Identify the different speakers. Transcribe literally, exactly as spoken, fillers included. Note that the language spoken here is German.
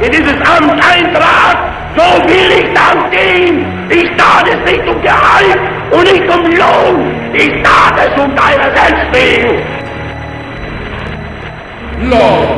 Speaker 1: in dieses Amt eintrat, so will ich dank ihm. Ich tat es nicht um Gehalt und nicht um Lohn. Ich tat es um deiner selbst willen.
Speaker 2: Lord.